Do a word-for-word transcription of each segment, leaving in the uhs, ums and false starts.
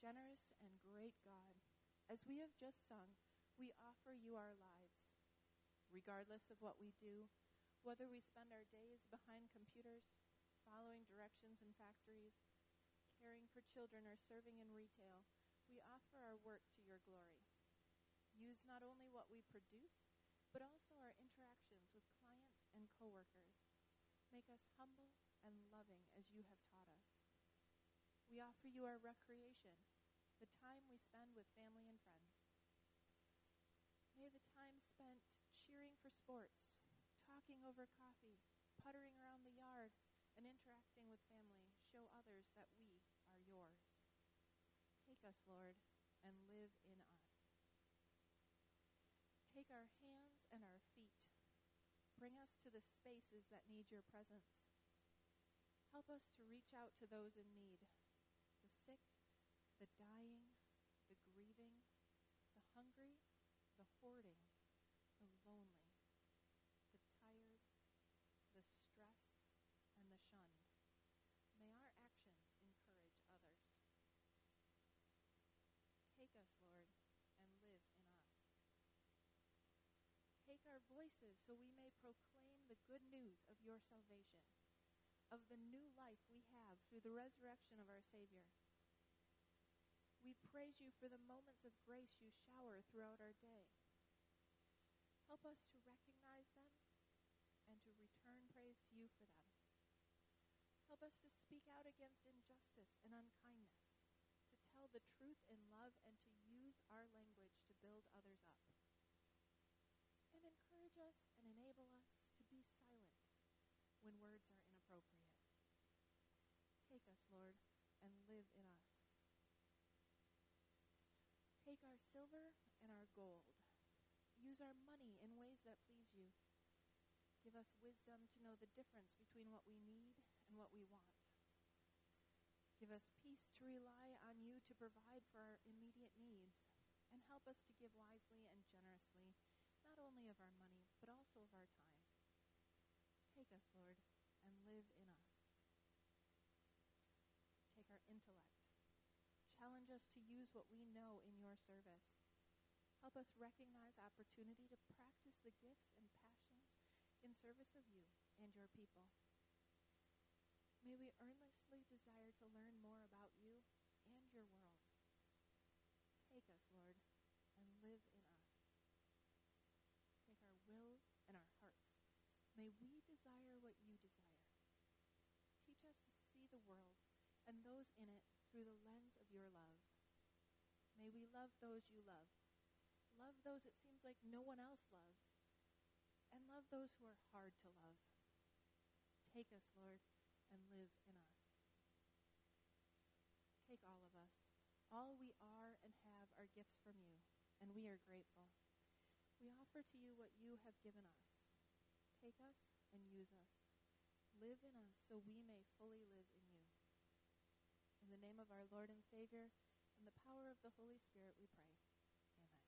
generous and great God, as we have just sung, we offer you our lives. Regardless of what we do, whether we spend our days behind computers, following directions in factories, caring for children, or serving in retail, we offer our work to your glory. Use not only what we produce, but also our interactions with clients and coworkers. Make us humble and loving as you have taught us. We offer you our recreation, the time we spend with family and friends. May the time spent cheering for sports, talking over coffee, puttering around the yard, and interacting with family show others that we are yours. Take us, Lord, and live in us. Take our hands and our feet. Bring us to the spaces that need your presence. Help us to reach out to those in need, the sick, the dying, the grieving, the hungry, the hoarding, the lonely, the tired, the stressed, and the shunned. May our actions encourage others. Take us, Lord, and live in us. Take our voices so we may proclaim the good news of your salvation, of the new life we have through the resurrection of our Savior. We praise you for the moments of grace you shower throughout our day. Help us to recognize them and to return praise to you for them. Help us to speak out against injustice and unkindness, to tell the truth in love, and to use our language to build others up. And encourage us and enable us to be silent when words are inappropriate. Take us, Lord, and live in us. Take our silver and our gold. Use our money in ways that please you. Give us wisdom to know the difference between what we need and what we want. Give us peace to rely on you to provide for our immediate needs, and help us to give wisely and generously, not only of our money, but also of our time. Take us, Lord, and live in us. Take our intellect. Challenge us to use what we know in your service. Help us recognize opportunity to practice the gifts and passions in service of you and your people. May we earnestly desire to learn more about you and your world. Take us, Lord, and live in us. Take our will and our hearts. May we desire what you desire. Teach us to see the world and those in it through the lens of your love. May we love those you love. Love those it seems like no one else loves. And love those who are hard to love. Take us, Lord, and live in us. Take all of us. All we are and have are gifts from you, and we are grateful. We offer to you what you have given us. Take us and use us. Live in us so we may fully live in you. In the name of our Lord and Savior, and the power of the Holy Spirit, we pray. Amen.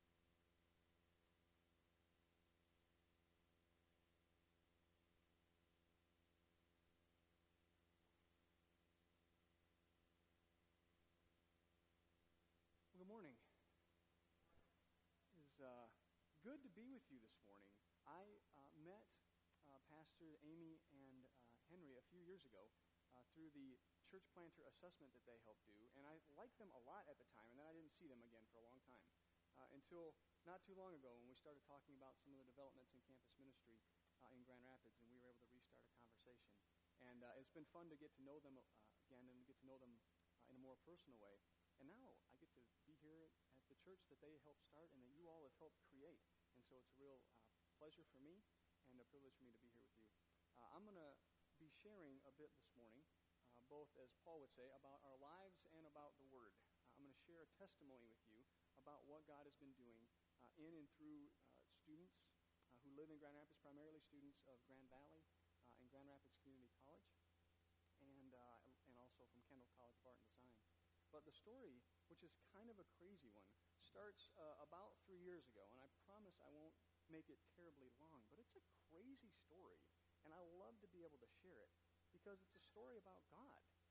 Well, good morning. It is uh, good to be with you this morning. I uh, met uh, Pastor Amy and uh, Henry a few years ago uh, through the church planter assessment that they helped do, and I liked them a lot at the time, and then I didn't see them again for a long time uh, until not too long ago when we started talking about some of the developments in campus ministry uh, in Grand Rapids, and we were able to restart a conversation. And uh, it's been fun to get to know them uh, again and get to know them uh, in a more personal way. And now I get to be here at the church that they helped start and that you all have helped create. And so it's a real uh, pleasure for me and a privilege for me to be here with you. Uh, I'm going to be sharing a bit this morning, uh, both, as Paul would say, about our lives and about the Word. Uh, I'm going to share a testimony with you about what God has been doing uh, in and through uh, students uh, who live in Grand Rapids, primarily students of Grand Valley uh, and Grand Rapids Community College, and, uh, and also from Kendall College of Art and Design. But the story, which is kind of a crazy one, starts uh, about three years ago, and I promise I won't make it terribly long, but it's a crazy story, and I love to be able to share it because it's a story about God. Um,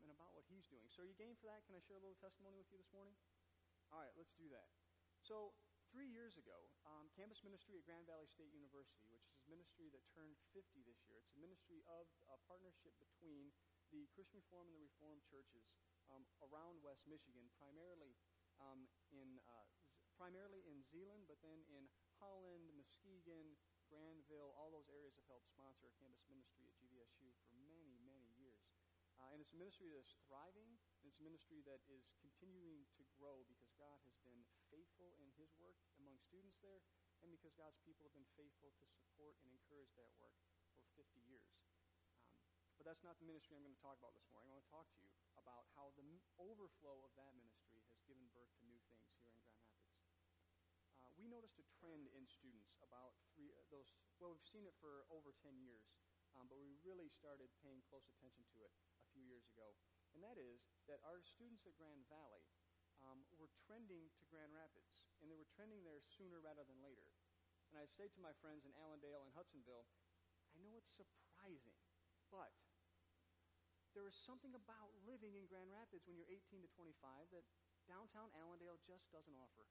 and about what he's doing. So are you game for that? Can I share a little testimony with you this morning? All right, let's do that. So three years ago, um, campus ministry at Grand Valley State University, which is a ministry that turned fifty this year, it's a ministry of a partnership between the Christian Reform and the Reformed churches um, around West Michigan, primarily um, in uh, Z- primarily in Zeeland, but then in Holland, Muskegon, Granville, all those areas have helped sponsor a campus ministry at G V S U for many, many years. Uh, and it's a ministry that's thriving, and it's a ministry that is continuing to grow because God has been faithful in his work among students there, and because God's people have been faithful to support and encourage that work for fifty years. Um, but that's not the ministry I'm going to talk about this morning. I want to talk to you about how the m- overflow of that ministry has given birth to new things here in Grand Rapids. Uh, we noticed a trend in students about three, uh, those, well, we've seen it for over ten years, um, but we really started paying close attention to it a few years ago. And that is that our students at Grand Valley um, were trending to Grand Rapids, and they were trending there sooner rather than later. And I say to my friends in Allendale and Hudsonville, I know it's surprising, but there is something about living in Grand Rapids when you're eighteen to twenty-five that downtown Allendale just doesn't offer.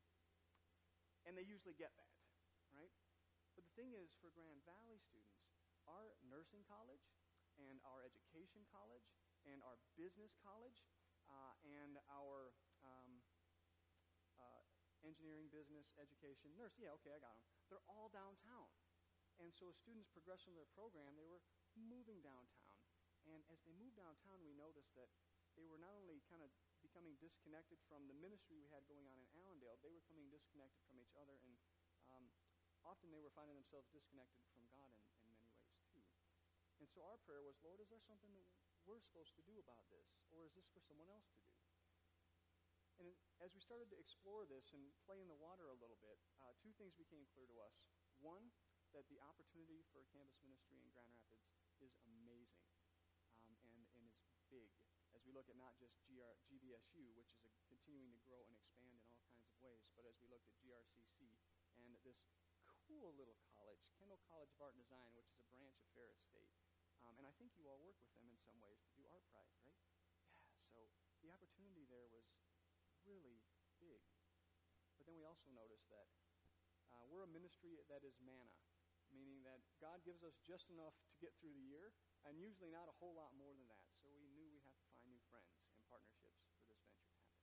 And they usually get that, right? But the thing is, for Grand Valley students, our nursing college and our education college and our business college uh, and our um, uh, engineering, business, education, nurse, yeah, okay, I got them. They're all downtown. And so as students progressed in their program, they were moving downtown. And as they moved downtown, we noticed that they were not only kind of becoming disconnected from the ministry we had going on in Allendale, they were becoming disconnected from each other, and um, often they were finding themselves disconnected from God in, in many ways too. And so our prayer was, Lord, is there something that we're supposed to do about this, or is this for someone else to do? And it, as we started to explore this and play in the water a little bit, uh, two things became clear to us. One, that the opportunity for campus ministry in Grand Rapids is amazing um, and, and is big, as we look at not just G R, G V S U, which is a, continuing to grow and expand in all kinds of ways, but as we looked at G R C C and this cool little college, Kendall College of Art and Design, which is a branch of Ferris State. Um, and I think you all work with them in some ways to do Art Prize, right? Yeah, so the opportunity there was really big. But then we also noticed that uh, we're a ministry that is manna, meaning that God gives us just enough to get through the year, and usually not a whole lot more than that. So we knew we have to find new friends and partnerships for this venture to happen.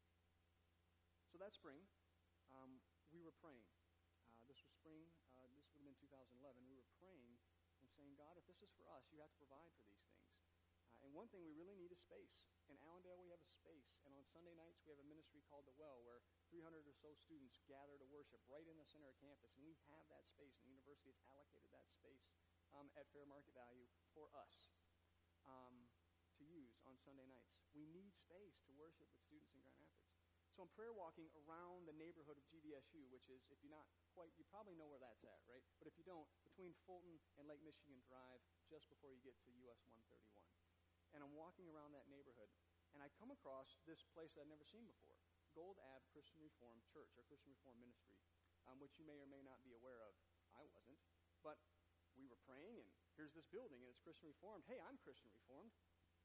So that spring, um, we were praying. Uh, this was spring, uh, this would have been two thousand eleven. We were praying and saying, God, if this is for us, you have to provide for these things. Uh, and one thing we really need is space. In Allendale, we have a space. And on Sunday nights, we have a ministry called The Well, where three hundred or so students gather to worship right in the center of campus. And we have that space, and the university has allocated that space um, at fair market value for us um, to use on Sunday nights. We need space to worship with students in Grand Rapids. So I'm prayer walking around the neighborhood of G V S U, which is, if you're not quite, you probably know where that's at, right? But if you don't, between Fulton and Lake Michigan Drive, just before you get to U S one thirty-one. And I'm walking around that neighborhood, and I come across this place I'd never seen before, Gold Ave Christian Reformed Church, or Christian Reformed Ministry, um, which you may or may not be aware of. I wasn't. But we were praying, and here's this building, and it's Christian Reformed. Hey, I'm Christian Reformed.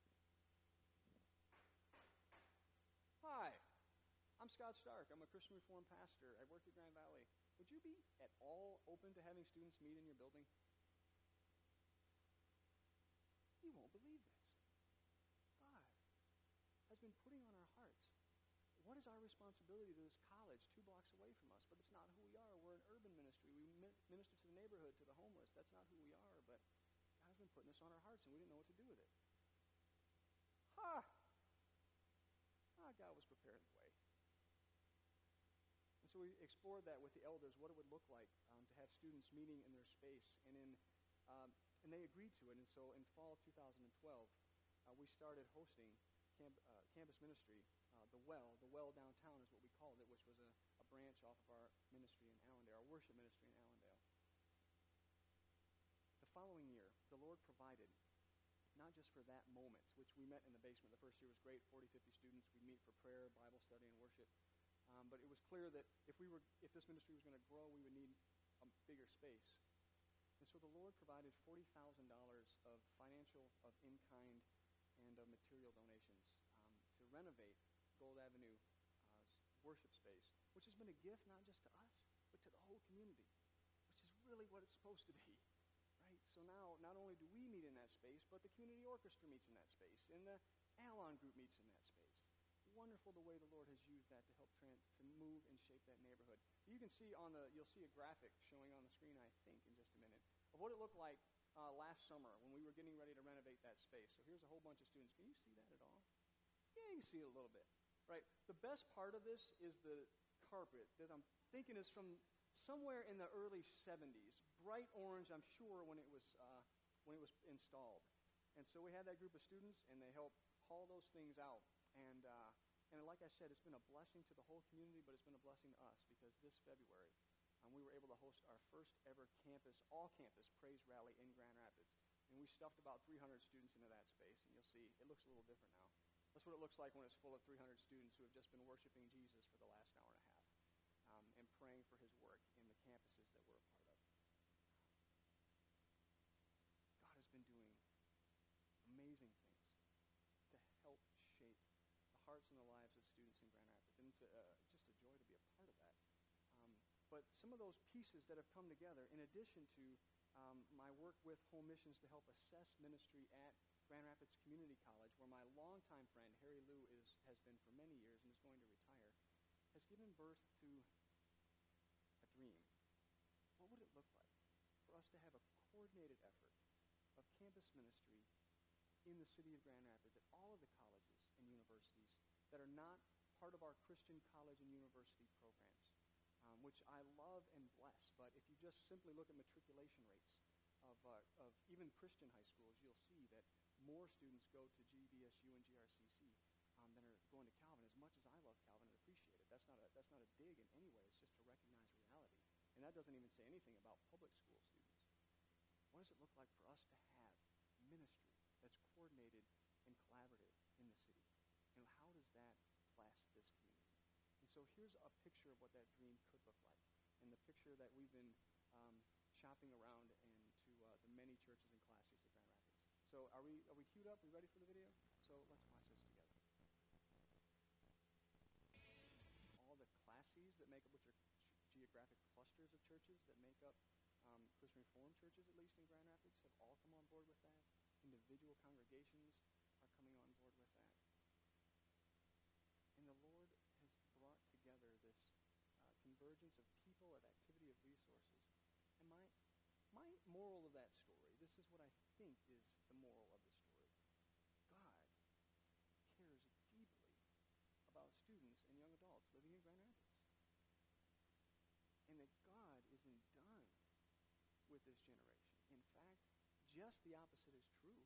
Hi. I'm Scott Stark. I'm a Christian Reformed pastor. I work at Grand Valley. Would you be at all open to having students meet in your building? You won't believe this. God has been putting on our hearts. What is our responsibility to this college two blocks away from us? But it's not who we are. We're an urban ministry. We minister to the neighborhood, to the homeless. That's not who we are, but God has been putting this on our hearts, and we didn't know what to do with it. Ha! Ah, God was preparing the way. And so we explored that with the elders, what it would look like um, to have students meeting in their space, and in um, and they agreed to it. And so in fall two thousand twelve, uh, we started hosting camp, uh, campus ministry, uh, The Well. The Well downtown is what we called it, which was a, a branch off of our ministry in Allendale, our worship ministry in Allendale. The following year, the Lord provided, not just for that moment, which we met in the basement. The first year was great, forty, fifty students. We'd meet for prayer, Bible study, and worship. Um, but it was clear that if we were, if this ministry was going to grow, we would need a bigger space. And so the Lord provided forty thousand dollars of financial, of in-kind, and of material donations um, to renovate Gold Avenue uh, worship space, which has been a gift not just to us, but to the whole community, which is really what it's supposed to be. Right? So now, not only do we meet in that space, but the community orchestra meets in that space, and the Alon group meets in that space. Wonderful the way the Lord has used that to help tran- to move and shape that neighborhood. You can see on the, you'll see a graphic showing on the screen, I think, in just a minute, of what it looked like uh, last summer when we were getting ready to renovate that space. So here's a whole bunch of students. Can you see that at all? Yeah, you can see it a little bit, right? The best part of this is the carpet that I'm thinking is from somewhere in the early seventies, bright orange, I'm sure, when it was uh, when it was installed. And so we had that group of students, and they helped haul those things out. And uh, and like I said, it's been a blessing to the whole community, but it's been a blessing to us because this February, um, we were able to host our first ever campus, all-campus praise rally in Grand Rapids. And we stuffed about three hundred students into that space, and you'll see it looks a little different now. That's what it looks like when it's full of three hundred students who have just been worshiping Jesus for the last hour and a half um, and praying for his work in the campuses that we're a part of. God has been doing amazing things to help shape the hearts and the lives of students in Grand Rapids, and it's a, uh, just a joy to be a part of that. Um, but some of those pieces that have come together, in addition to um, my work with Home Missions to help assess ministry at Grand Rapids Community College, where my longtime friend Harry Liu is, has been for many years and is going to retire, has given birth to a dream. What would it look like for us to have a coordinated effort of campus ministry in the city of Grand Rapids at all of the colleges and universities that are not part of our Christian college and university programs, um, which I love and bless. But if you just simply look at matriculation rates of, uh, of even Christian high schools, you'll see that more students go to G V S U and G R C C um, than are going to Calvin. As much as I love Calvin and appreciate it, that's not a, that's not a dig in any way. It's just to recognize reality. And that doesn't even say anything about public school students. What does it look like for us to have ministry that's coordinated and collaborative in the city? And how does that bless this community? And so here's a picture of what that dream could look like, and the picture that we've been um, shopping around and to uh, the many churches and classes at Grand Rapids. So are we are we queued up? Are we ready for the video? So let's watch this together. All the classes that make up, which are geographic clusters of churches that make up um, Christian Reformed churches, at least in Grand Rapids, have all come on board with that. Individual congregations are coming on board with that. And the Lord has brought together this uh, convergence of people, of activity, of resources. And my, my moral of that story, this is what I think is the moral of the story. God cares deeply about students and young adults living in Grand Rapids. And that God isn't done with this generation. In fact, just the opposite is true.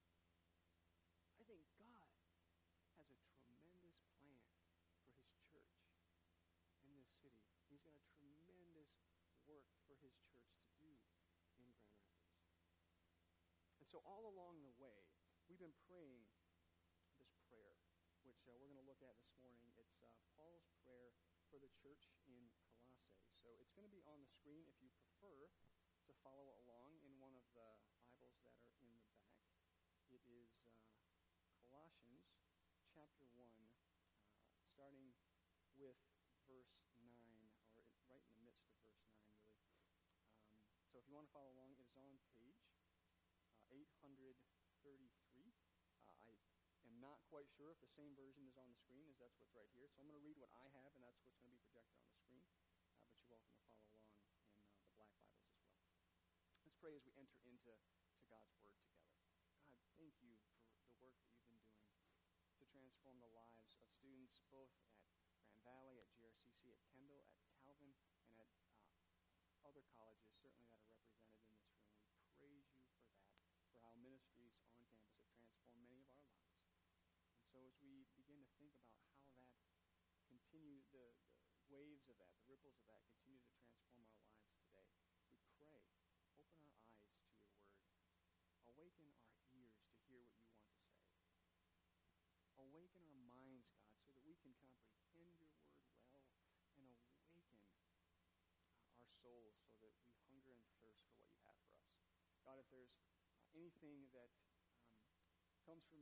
I think God has a tremendous plan for his church in this city. He's got a tremendous work for his church to do in Grand Rapids. And so all along the way, we've been praying this prayer, which uh, we're going to look at this morning. It's uh, Paul's prayer for the church in Colossae. So it's going to be on the screen if you prefer to follow along in one of the Bibles that are in the back. It is uh, Colossians chapter one, uh, starting with verse nine, or it, right in the midst of verse nine, really. Um, so if you want to follow along, it is on page uh, eight hundred thirty-three. Uh, I am not quite sure if the same version is on the screen as that's what's right here. So I'm going to read what I have, and that's what's going to be projected on the screen. Uh, but you're welcome to follow along in uh, the black Bibles as well. Let's pray as we enter into to God's Word together. God, thank you for the work that you've been doing to transform the lives of students both at Grand Valley, at G R C C, at Kendall, at Calvin, and at uh, other colleges, certainly that are represented in this room. We praise you for that, for how ministries on campus have transformed many of our lives. And so as we begin to think about how that continue, the, the waves of that, the ripples of that continue to transform our lives today, we pray, open our eyes to your word. Awaken our ears to hear what you want to say. Awaken our minds, God, so that we can comprehend your word well, and awaken uh, our souls so that we hunger and thirst for what you have for us. God, if there's uh, anything that um, comes from me t-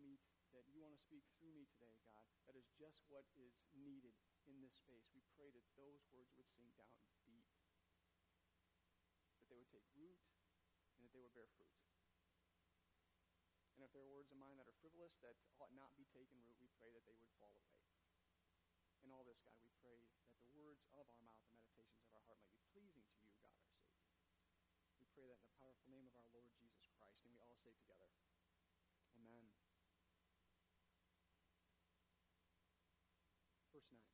that you want to speak through me today, God, that is just what is needed in this space. We pray that those words would sink down deep, that they would take root, and that they would bear fruit. And if there are words of mine that are frivolous, that ought not be taken root, we pray that they would fall away. In all this, God, we pray that the words of our mouth and meditations of our heart might be pleasing to you, God, our Savior. We pray that in the powerful name of our Lord Jesus Christ, and we all say together, Amen. Verse nine,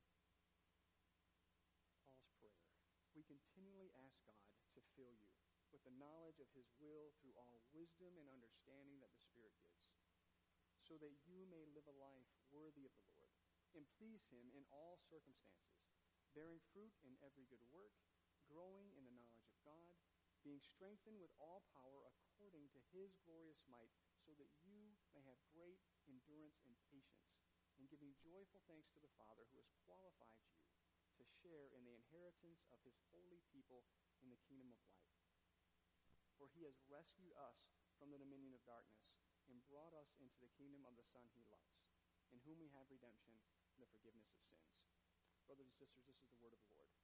Paul's prayer. We continually ask God to fill you with the knowledge of his will through all wisdom and understanding that the Spirit gives, so that you may live a life worthy of the Lord, and please him in all circumstances, bearing fruit in every good work, growing in the knowledge of God, being strengthened with all power according to his glorious might, so that you may have great endurance and patience, and giving joyful thanks to the Father who has qualified you to share in the inheritance of his holy people in the kingdom of light. For he has rescued us from the dominion of darkness and brought us into the kingdom of the Son he loves, in whom we have redemption, the forgiveness of sins. Brothers and sisters, this is the word of the Lord.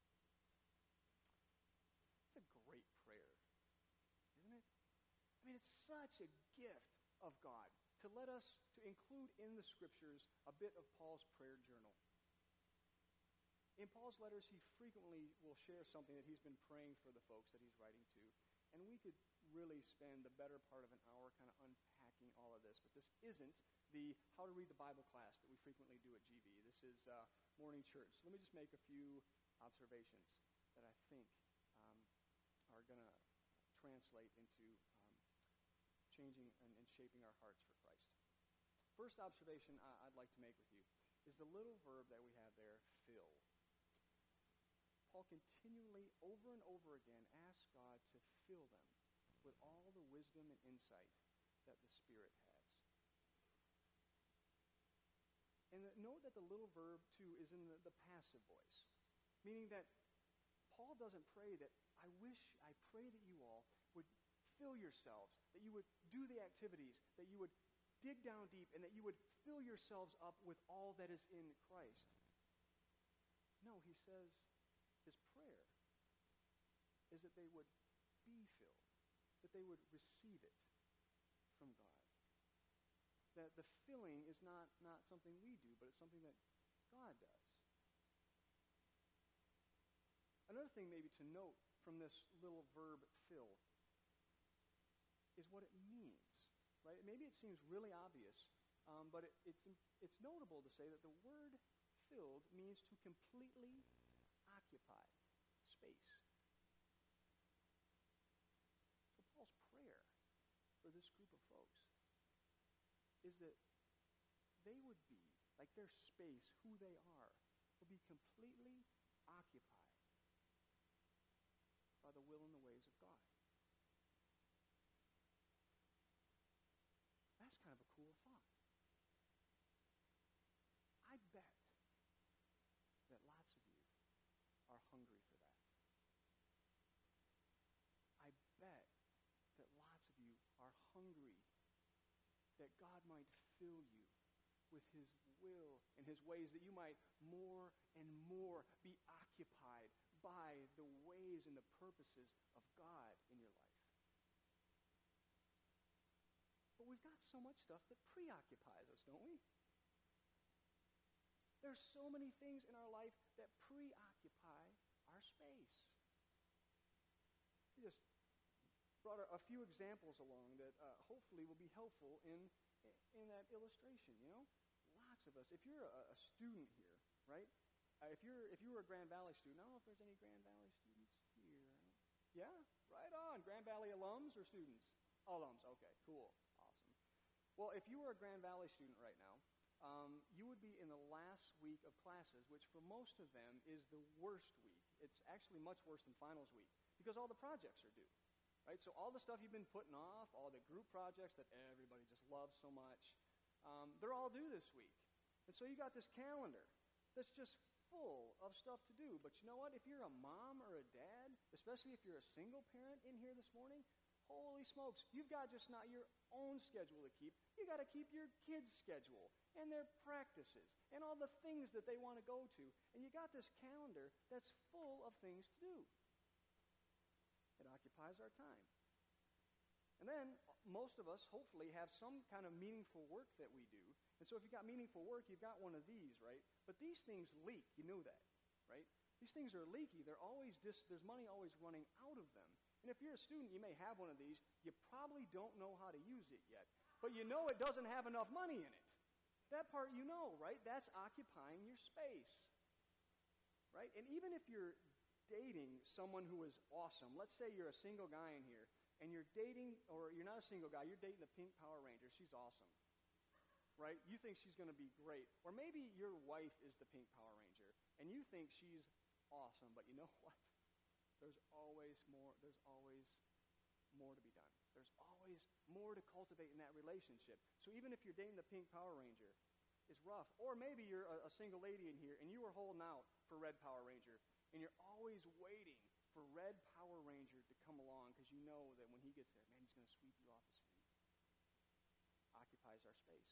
It's a great prayer, isn't it? I mean, it's such a gift of God to let us, to include in the scriptures a bit of Paul's prayer journal. In Paul's letters, he frequently will share something that he's been praying for the folks that he's writing to. And we could really spend the better part of an hour kind of unpacking all of this. But this isn't the How to Read the Bible class that we frequently do at G V. This is uh, morning church. So let me just make a few observations that I think um, are going to translate into um, changing and, and shaping our hearts for Christ. First observation I, I'd like to make with you is the little verb that we have there, fill. Paul continually, over and over again, asks God to fill them with all the wisdom and insight that the Spirit has. And note that the little verb, too, is in the, the passive voice, meaning that Paul doesn't pray that, I wish, I pray that you all would fill yourselves, that you would do the activities, that you would dig down deep, and that you would fill yourselves up with all that is in Christ. No, he says, his prayer is that they would be filled, that they would receive it from God. That the filling is not, not something we do, but it's something that God does. Another thing maybe to note from this little verb fill is what it means, right? Maybe it seems really obvious, um, but it, it's, it's notable to say that the word filled means to completely occupy space. So Paul's prayer for this group of folks is that they would be, like their space, who they are, will be completely occupied by the will and the ways of God. That's kind of a cool thought. I bet that lots of you are hungry for that. I bet that lots of you are hungry that God might fill you with his will and his ways, that you might more and more be occupied by the ways and the purposes of God in your life. But we've got so much stuff that preoccupies us, don't we? There's so many things in our life that preoccupy our space. We just brought a, a few examples along that uh, hopefully will be helpful in, in that illustration, you know? Lots of us, if you're a, a student here, right? Uh, if you're if you were a Grand Valley student, I don't know if there's any Grand Valley students here. Yeah? Right on. Grand Valley alums or students? Oh, alums. Okay, cool. Awesome. Well, if you were a Grand Valley student right now, Um, you would be in the last week of classes, which for most of them is the worst week. It's actually much worse than finals week because all the projects are due, right? So all the stuff you've been putting off, all the group projects that everybody just loves so much, um, they're all due this week. And so you got this calendar that's just full of stuff to do. But you know what? If you're a mom or a dad, especially if you're a single parent in here this morning, holy smokes, you've got just not your own schedule to keep. You got to keep your kids' schedule and their practices and all the things that they want to go to. And you got this calendar that's full of things to do. It occupies our time. And then most of us hopefully have some kind of meaningful work that we do. And so if you've got meaningful work, you've got one of these, right? But these things leak. You know that, right? These things are leaky. They're always dis- there's money always running out of them. And if you're a student, you may have one of these. You probably don't know how to use it yet. But you know it doesn't have enough money in it. That part you know, right? That's occupying your space, right? And even if you're dating someone who is awesome, let's say you're a single guy in here, and you're dating, or you're not a single guy, you're dating the Pink Power Ranger. She's awesome, right? You think she's going to be great. Or maybe your wife is the Pink Power Ranger, and you think she's awesome, but you know what? There's always more, there's always more to be done. There's always more to cultivate in that relationship. So even if you're dating the Pink Power Ranger, it's rough. Or maybe you're a, a single lady in here, and you were holding out for Red Power Ranger, and you're always waiting for Red Power Ranger to come along because you know that when he gets there, man, he's going to sweep you off his feet. Occupies our space.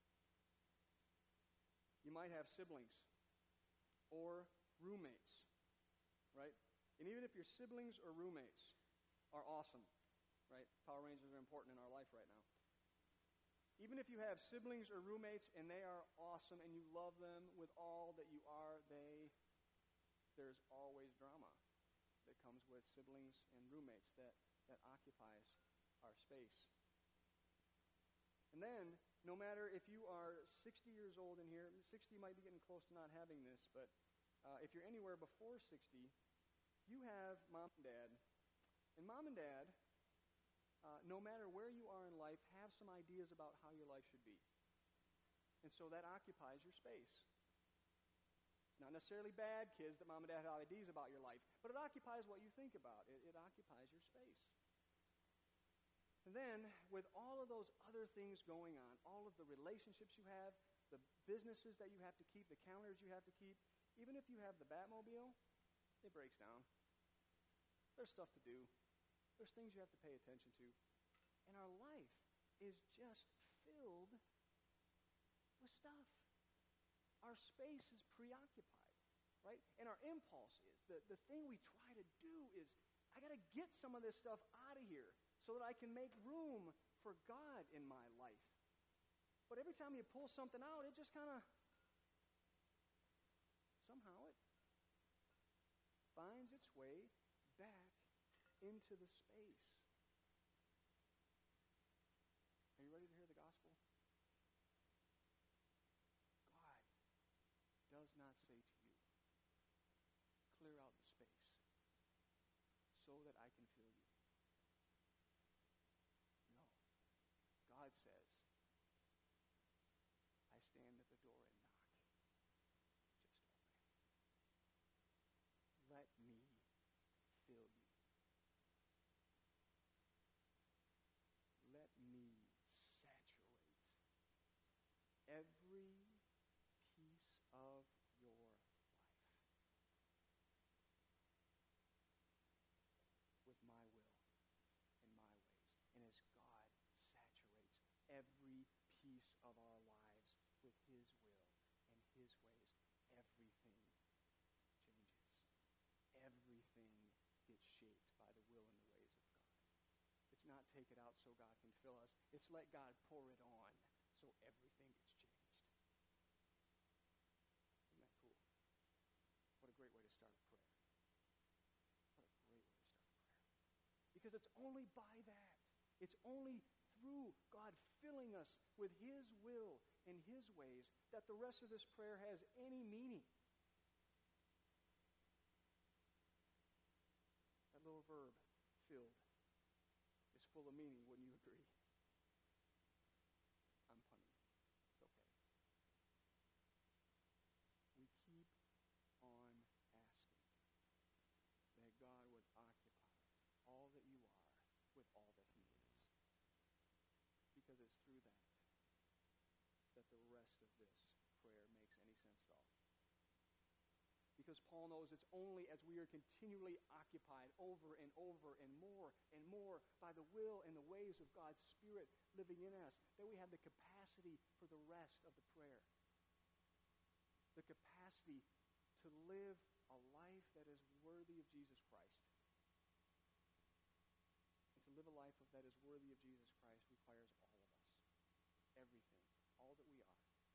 You might have siblings or roommates, right? And even if your siblings or roommates are awesome, right? Power Rangers are important in our life right now. Even if you have siblings or roommates and they are awesome and you love them with all that you are, they, there's always drama that comes with siblings and roommates that, that occupies our space. And then, no matter if you are sixty years old in here, sixty might be getting close to not having this, but uh, if you're anywhere before sixty, you have mom and dad. And mom and dad, uh, no matter where you are in life, have some ideas about how your life should be. And so that occupies your space. It's not necessarily bad, kids, that mom and dad have ideas about your life, but it occupies what you think about. It, it occupies your space. And then, with all of those other things going on, all of the relationships you have, the businesses that you have to keep, the calendars you have to keep, even if you have the Batmobile, it breaks down. There's stuff to do. There's things you have to pay attention to. And our life is just filled with stuff. Our space is preoccupied, right? And our impulse is, the, the thing we try to do is, I got to get some of this stuff out of here so that I can make room for God in my life. But every time you pull something out, it just kind of, somehow it finds its way back into the space. Are you ready to hear the gospel? God does not say to you, clear out the space so that I can fill you. No. God says, I stand at the door and knock. Just open it. Let me fill you. Let me saturate every piece of your life with my will and my ways. And as God saturates every piece of our lives with His will and His ways, everything changes. Everything gets shaped by the will and the ways of God. It's not take it out so God can fill us. It's let God pour it on so everything gets changed. Isn't that cool? What a great way to start a prayer. What a great way to start a prayer. Because it's only by that. It's only through God filling us with His will and His ways that the rest of this prayer has any meaning. That little verb, filled, is full of meaning, wouldn't you agree? I'm punning. It's okay. We keep on asking that God would occupy all that you are with all that He is. Because it's through that that the rest of this prayer makes any sense at all. Because Paul knows it's only as we are continually occupied over and over and more and more by the will and the ways of God's Spirit living in us that we have the capacity for the rest of the prayer. The capacity to live a life that is worthy of Jesus Christ. And to live a life that is worthy of Jesus Christ requires all of us. Everything. All that we are.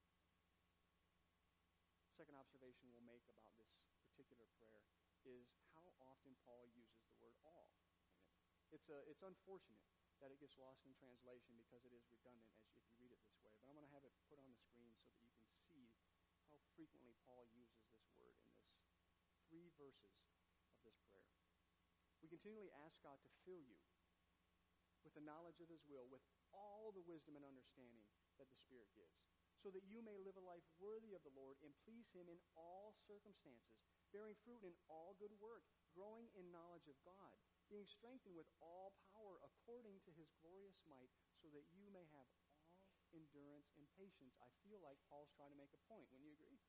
Second observation we'll make about this particular prayer is how often Paul uses the word all in it. It's, a, it's unfortunate that it gets lost in translation because it is redundant as if you read it this way. But I'm going to have it put on the screen so that you can see how frequently Paul uses this word in this three verses of this prayer. We continually ask God to fill you with the knowledge of his will, with all the wisdom and understanding that the Spirit gives, so that you may live a life worthy of the Lord and please him in all circumstances, bearing fruit in all good work, growing in knowledge of God, being strengthened with all power according to his glorious might, so that you may have all endurance and patience. I feel like Paul's trying to make a point. Wouldn't you agree?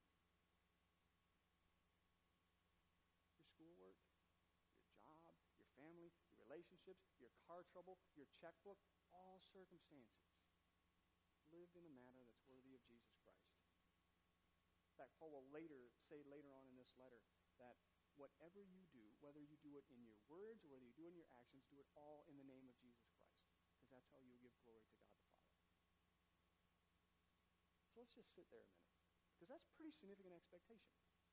Your schoolwork, your job, your family, your relationships, your car trouble, your checkbook, all circumstances lived in a manner that's worthy of Jesus Christ. In fact, Paul will later say later on in this letter that whatever you do, whether you do it in your words or whether you do it in your actions, do it all in the name of Jesus Christ, because that's how you give glory to God the Father. So let's just sit there a minute, because that's pretty significant expectation.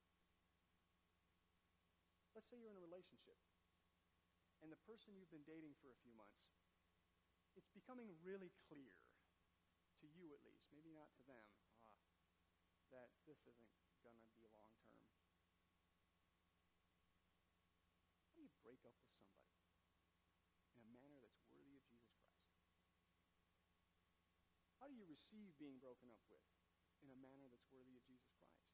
Let's say you're in a relationship, and the person you've been dating for a few months, it's becoming really clear, to you at least, maybe not to them, uh, that this isn't going to be long-term. How do you break up with somebody in a manner that's worthy of Jesus Christ? How do you receive being broken up with in a manner that's worthy of Jesus Christ?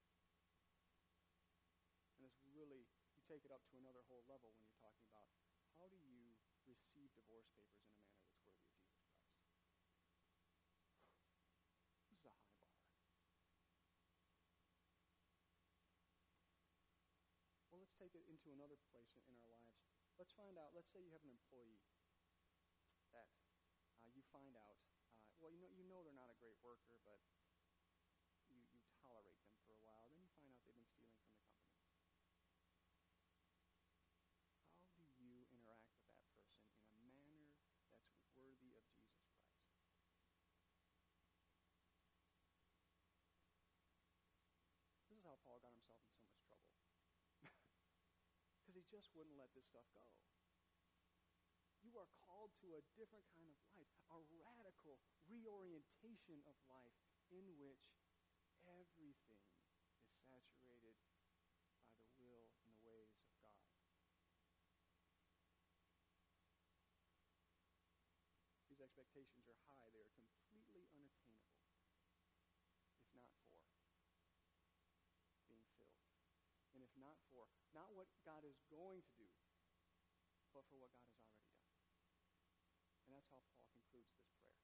And it's really, you take it up to another whole level when you're talking about how do you receive divorce papers in a manner that's worthy of Jesus Christ? This is a high bar. Well, let's take it into another place in our lives. Let's find out, let's say you have an employee that uh, you find out, uh, well, you know, you know they're not a great worker, but you, you tolerate them for a while. Then you find out they've been stealing from the company. How do you interact with that person in a manner that's worthy of Jesus Christ? This is how Paul got himself in so much trouble. Because he just wouldn't let this stuff go. You are called to a different kind of life, a radical reorientation of life in which everything is saturated by the will and the ways of God. These expectations are high. They are completely unattainable, if not for being filled. And if not for, not what God is going to do, but for what God has already done. And that's how Paul concludes this prayer.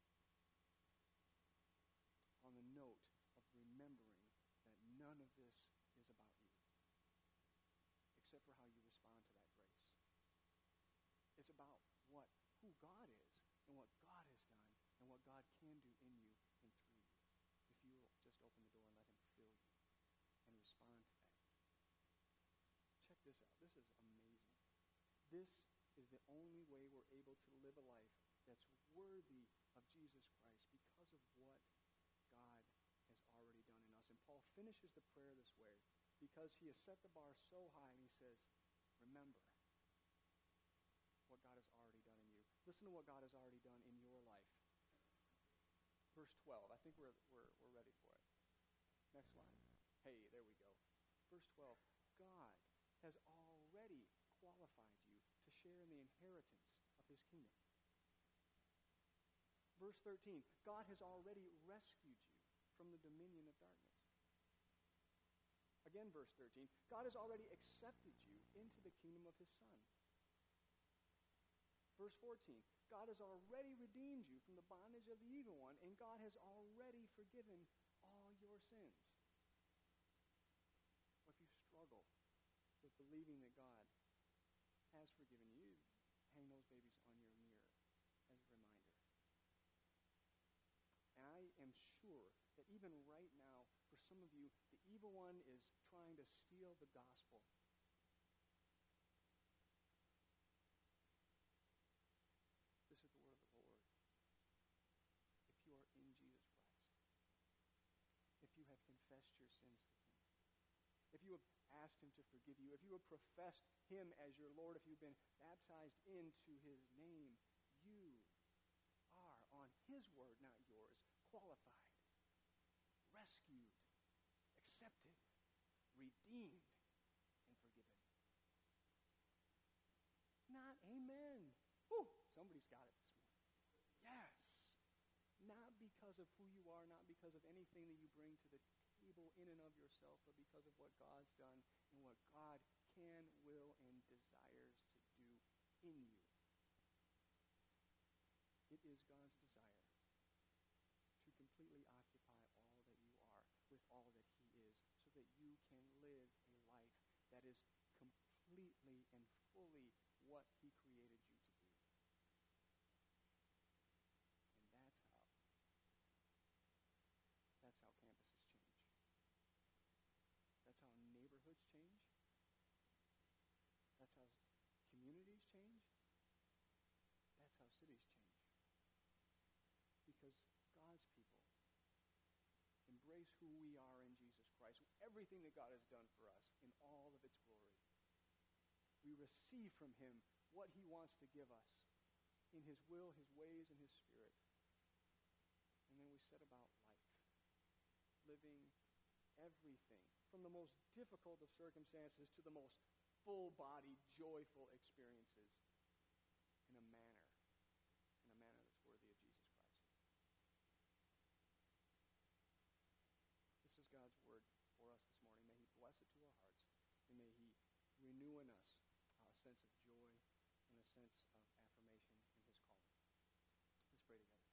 On the note of remembering that none of this is about you, except for how you respond to that grace. It's about what, who God is, and what God has done, and what God can do in you and through you, if you will just open the door and let him fill you and respond to that. Check this out. This is amazing. This is the only way we're able to live a life that's worthy of Jesus Christ because of what God has already done in us. And Paul finishes the prayer this way because he has set the bar so high, and he says, remember what God has already done in you. Listen to what God has already done in your life. Verse twelve. I think we're, we're, we're ready for it. Next line. Hey, there we go. Verse twelve. God has already qualified you to share in the inheritance of his kingdom. Verse thirteen, God has already rescued you from the dominion of darkness. Again, verse thirteen, God has already accepted you into the kingdom of his Son. Verse fourteen, God has already redeemed you from the bondage of the evil one, and God has already forgiven all your sins. Well, if you struggle believing that God has forgiven you, hang those babies on your mirror as a reminder. And I am sure that even right now, for some of you, the evil one is trying to steal the gospel. This is the word of the Lord. If you are in Jesus Christ, if you have confessed your sins to him, if you have asked him to forgive you, if you have professed him as your Lord, if you've been baptized into his name, you are, on his word, not yours, qualified, rescued, accepted, redeemed, and forgiven. Not amen. Whew, somebody's got it this morning. Yes. Not because of who you are, not because of anything that you bring to the table in and of yourself, but because of what God's done and what God can, will, and desires to do in you. It is God's desire to completely occupy all that you are with all that he is, so that you can live a life that is completely and fully what he created you to be. And that's how, that's how campuses change. That's how neighborhoods change. That's how communities change. That's how cities change. Because God's people embrace who we are in Jesus Christ, everything that God has done for us in all of its glory. We receive from him what he wants to give us in his will, his ways, and his spirit. And then we set about life, living everything from the most difficult of circumstances to the most full-bodied, joyful experiences in a manner, in a manner that's worthy of Jesus Christ. This is God's word for us this morning. May he bless it to our hearts, and may he renew in us a sense of joy and a sense of affirmation in his calling. Let's pray together.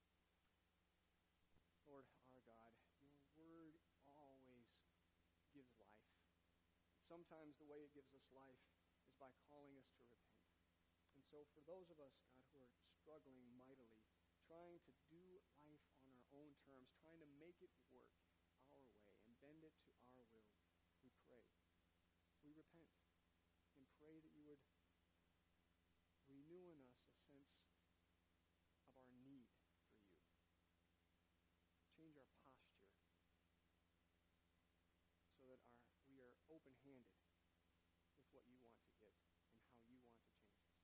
Lord, our God, your word always gives life. Sometimes the way it gives us life is by calling us to repent. And so for those of us, God, who are struggling mightily, trying to do life on our own terms, trying to make it work our way and bend it to our will, we pray. We repent and pray that you would renew in us a sense of our need for you. Change our posture so that our we are open-handed with what you want to give and how you want to change us.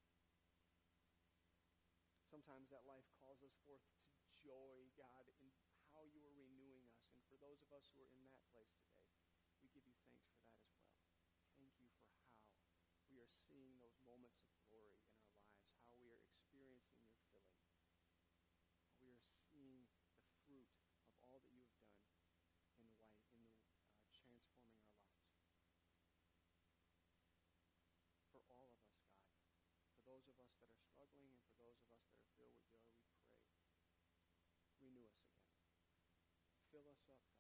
Sometimes that life calls us forth to joy, God, in how you are renewing us. And for those of us who are in that place today, we give you thanks for that as well. Thank you for how we are seeing those moments of glory in our lives, how we are experiencing your filling, how we are seeing the fruit of all that you have done in life, in the, uh, transforming our lives. For all of us, God, for those of us that are struggling and for those of us that are filled with joy, we pray. Renew us again. Fill us up